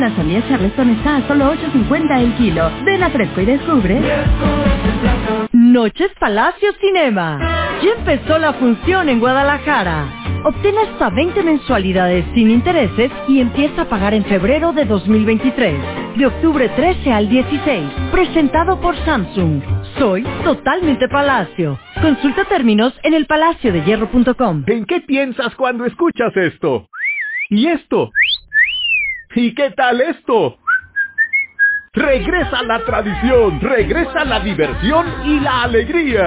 La sandía Charleston está a solo $8.50 el kilo. Ven a Fresco y descubre. Noches Palacio Cinema. Ya empezó la función en Guadalajara. Obtén hasta 20 mensualidades sin intereses y empieza a pagar en febrero de 2023. De octubre 13 al 16. Presentado por Samsung. Soy totalmente Palacio. Consulta términos en elpalaciodehierro.com. ¿En qué piensas cuando escuchas esto? ¿Y esto? ¿Y qué tal esto? Regresa la tradición, regresa la diversión y la alegría.